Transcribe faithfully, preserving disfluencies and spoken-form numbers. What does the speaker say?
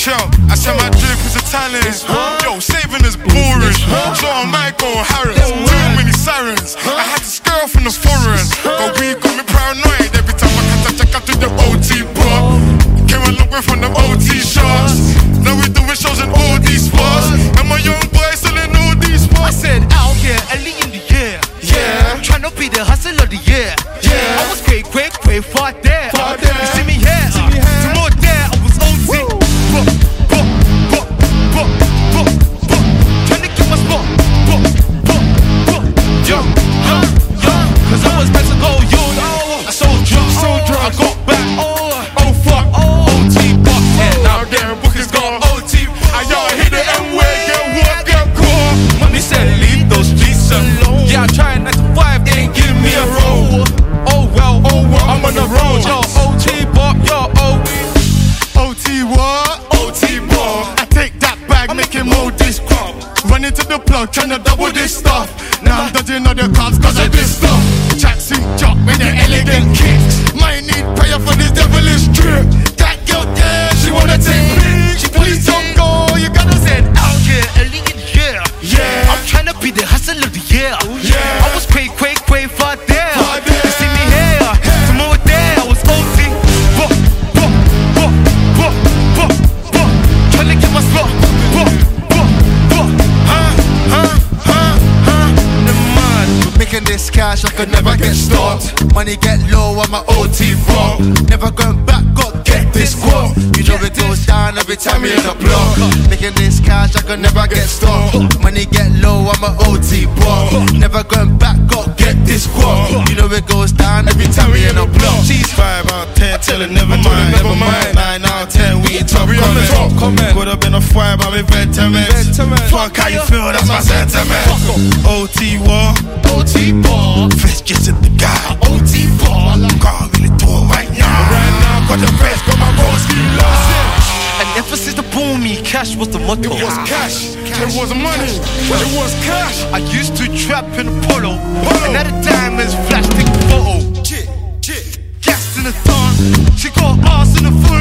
Yo, I said my drip is Italian. Yo, saving is boring. So I might go Harris. Too many sirens. I had to scare from the foreign. But we got me paranoid every time I had to check out to the O T, bro. Came a long way from the O T shots. Now we doing shows in all these spots. And my young boy still in all these spots. I said out here, early in the year. Yeah. I'm tryna be the hustle of the year. Yeah. I was quick, quick, quick, far there. Far there. You see me here, See me here. some more there. I was O T. Buh, buh, buh, buh, buh, buh. Tryna keep my spot. Buh, buh, buh. Yo, yo, yo. Cause I was meant to go, yo, yo. I sold drugs, Sold drugs. I got back. Oh, Oh fuck. oh. O T, but yeah, now Now there. getting bookings got O T. I yo hit the M-way, get what, get caught. Mommy said leave those streets alone. Yeah, I tried nine to five, they ain't give me a roll. Oh well, Oh well, I'm on the road. Yo, O T, but yo, oh. O T what? O T what? I take that bag, make him hold this crop. Run into the plug, tryna double this stuff. Now I'm dodging all the cops cause of this stuff. Tracksuit jock with the elegant kicks. Might need prayer for this devilish drip. That girl there, she wanna take me. She please don't go, you gotta say Out here, early in the year. yeah. I'm tryna be the hustle of the year. Yeah. I was quake, quake, quake, far there. Far there. You see me here, from over there. I was O T. Buh, buh, buh, buh, buh, buh. Tryna get my spot. Buh, buh, buh. Huh, huh, huh, huh. The mud. Making this cash, I could never get stopped. Money get low, I'm a O T bro. Never going back, got get this quote. You know it goes down every time you're in the block. Making this cash, I could never get stopped. Money get low, I'm a O T bro. Never going back, got get this quote. You know it goes down every time we're in the block. She's five out of ten, tell her never mind, never mind. Nine out of ten, we in top We on the top comment. Could have been a five, I'm in veterans. Fuck how you feel, that's my sentiment. O T war, O T ball. let's get to the guy. O T ball. Can't really do it right now. Right now, got the rest, got my broski lost. And ever since the boom, me cash was the motto. It was cash, it was money, it was cash. I used to trap in a polo, and at the diamonds flash take a photo. Gas in the dawn, she got ass in the full